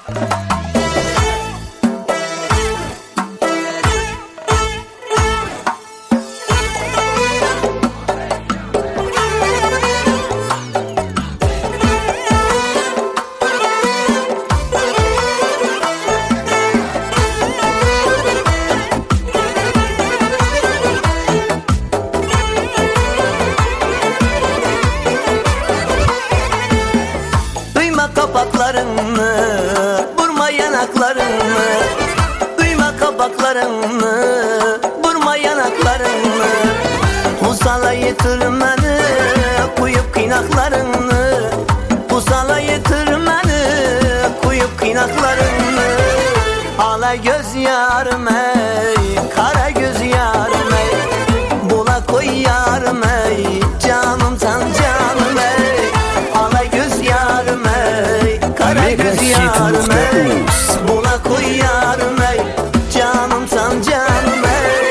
Kapaklarını, vurma yanaklarını, duyma kapaklarını, vurma yanaklarını. Pusala yitirmeni, kuyup kıynaklarını, pusala yitirmeni, kuyup kıynaklarını. Ala göz yarım ey, kara göz yarım ey, bula koy yarım ey, canım sen canım ey. Ala göz yarım ey, kara göz yarım ey, bula koy yarım ey, canım sen canım ey.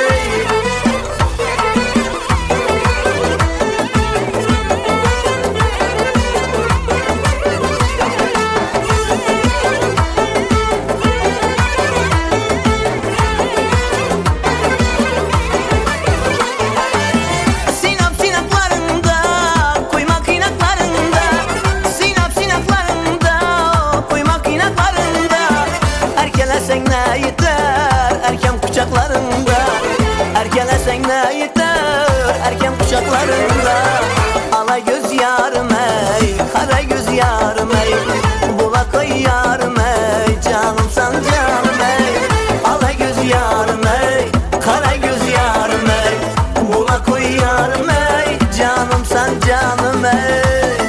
Erkelesen ne yeter erken kucaklarında, erkelesen ne yeter erken kucaklarında. Ala göz yarım ey, kara göz yarım ey, bula koy yarım ey, canım sen canım ey. Ala göz yarım ey, kara göz yarım ey, bula koy yarım ey, canım sen canım ey.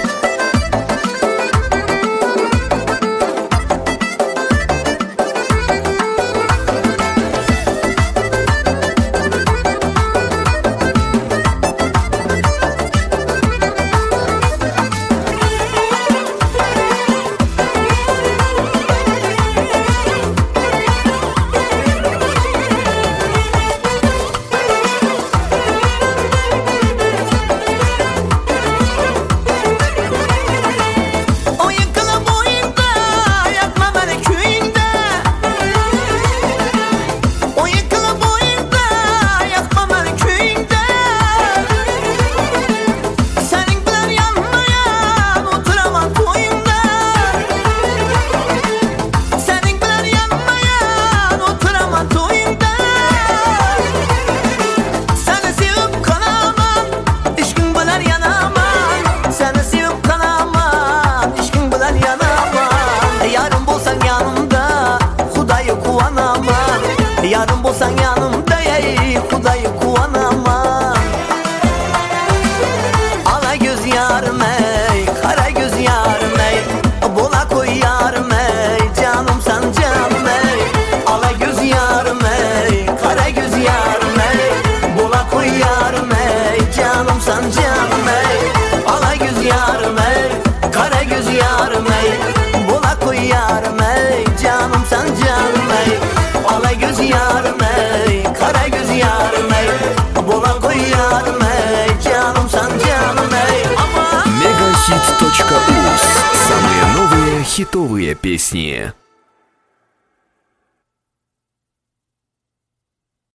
Yarın bulsan yanımda ey, Hudayı kuvanamam. Ala göz yarım ey, kara göz yarım ey, bula koy yarım ey, canım sen canım ey. Ala göz yarım ey, kara göz yarım ey, bula koy yarım ey, canım sen canım ey. Ala göz yarım ey, kara göz yarım ey, bula koy yarım ey, canım sen canım ey. Ala göz yarım ey, kara göz yarım ey, bula koy yarım ey, canım sen canım ey. Megahit.uz. Самые новые хитовые песни.